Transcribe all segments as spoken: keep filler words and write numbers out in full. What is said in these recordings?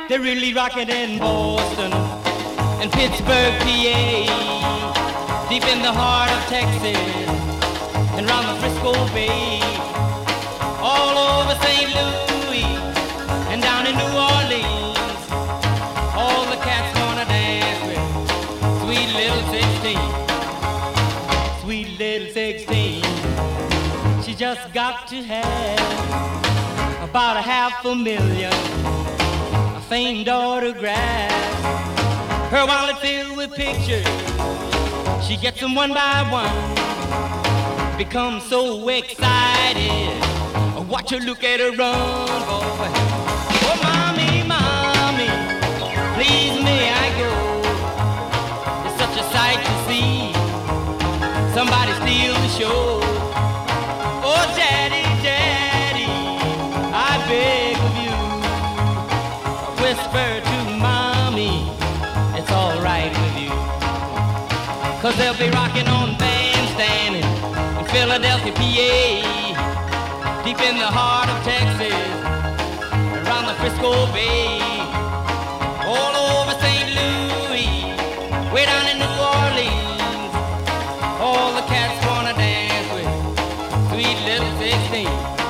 They're really rocking in Boston and Pittsburgh, P A, deep in the heart of Texas and round the Frisco Bay, all over Saint Louis and down in New Orleans. All the cats gonna dance with sweet little sixteen, sweet little sixteen. She just got to have about a half a million famed autographs. Her wallet filled with pictures, she gets them one by one. Becomes so excited, watch her look at her run, boy. Oh, mommy, mommy, please may I go? It's such a sight to see, somebody steal the show. Oh, daddy, daddy, I beg of you, whisper to mommy, it's all right with you. Cause they'll be rocking on Bandstand in Philadelphia, P A, deep in the heart of Texas, around the Frisco Bay, all over Saint Louis, way down in New Orleans. All the cats wanna dance with sweet little sixteen.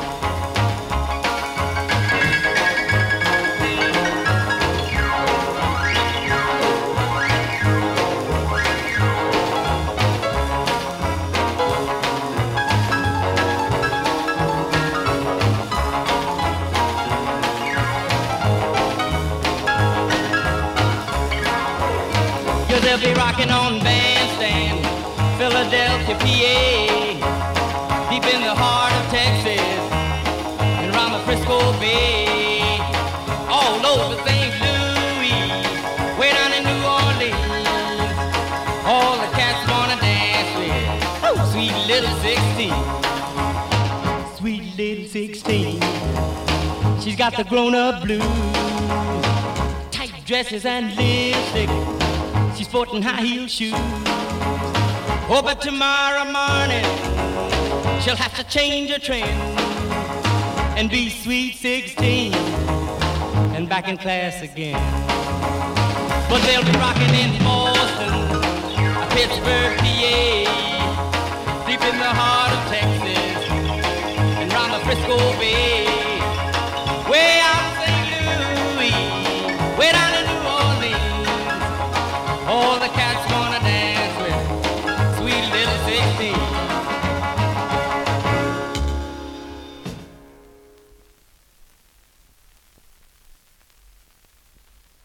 They'll be rocking on Bandstand, Philadelphia, P A, deep in the heart of Texas, and around the Frisco Bay, all over Saint Louis, way down in New Orleans. All the cats wanna dance with sweet little sixteen, sweet little sixteen. She's got the grown-up blues, tight dresses and lipstick. She's sporting high-heel shoes. Oh, but tomorrow morning she'll have to change her trend and be sweet sixteen and back in class again. But they'll be rocking in Boston, Pittsburgh, P A, deep in the heart of Texas and round the Frisco Bay.